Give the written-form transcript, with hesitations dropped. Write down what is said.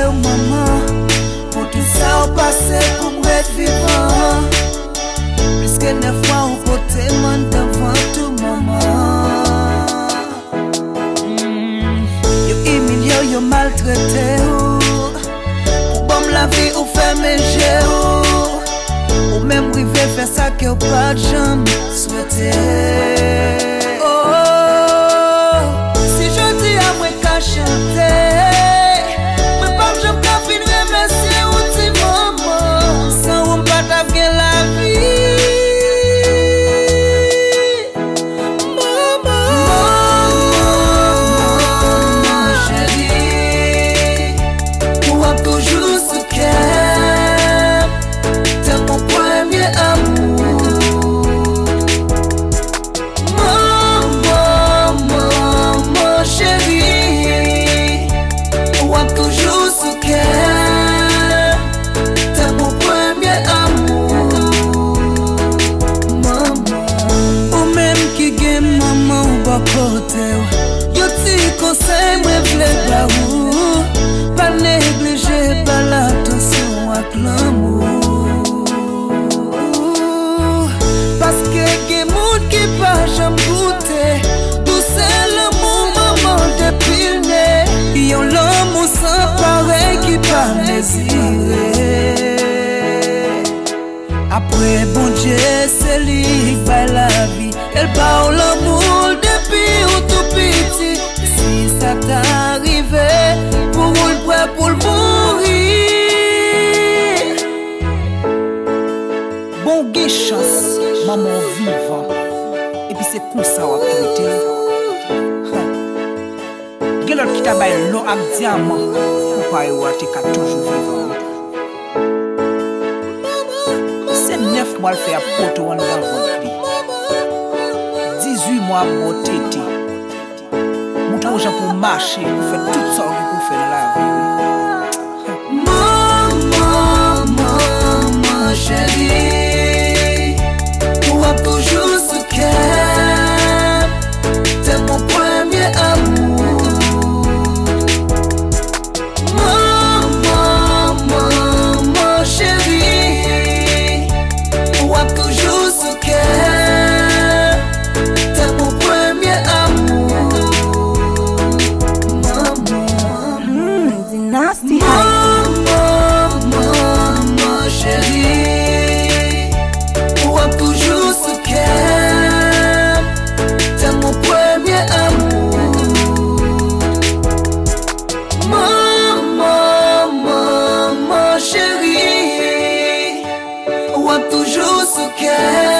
oh maman. Pour tout ça, on passé pour être vivant. Plus que 9 fois, on portait mon devant tout maman. Yo humilié, yo maltraité. Pour bombe la vie, ou fait mes jeux. Ou même river faire ça que ou pas de jambe souhaité. Si je dis à moi qu'à chanter, mais pas que j'aime qu'à finir remercier ou ti maman. Sans ou m'pas ta bien la vie. Maman chérie, ou a toujours ce cœur. T'es mon premier amour. Maman chérie, ou a toujours ce cœur. T'es mon premier amour. Maman, ou même qui gagne maman ou bas côté. Yo ti conseil moi vle ba ou. Pas négliger pas l'attention ak l'amour. Parce que gen moun qui pas jamais goûté. D'où c'est l'amour maman depuis le nez. Yon l'amour sans pareil qui pas désiré. Après bon Dieu c'est lui qui fait la vie. Elle parle l'amour depuis ou tout petit. Si ça t'arrive pour le prêt pour le mourir. Bon gain chance, maman vivant. Et puis c'est comme ça on a traité. Gen l'autre qui t'a baillé l'eau avec diamant. Pour pas y avoir t'es toujours vivant. C'est 9 mois le faire poteau en dans votre vie. 18 mois pour tété. Montre aux gens pour marcher, pour faire tout ça pour faire dans la vie. Maman chérie, ou a toujours ce cœur. T'es mon premier amour. Maman chérie, ou a toujours ce cœur. T'es mon premier amour. Nasty Maman chérie, ou a toujours ce cœur. T'es mon premier amour. Maman chérie, ou a toujours ce cœur.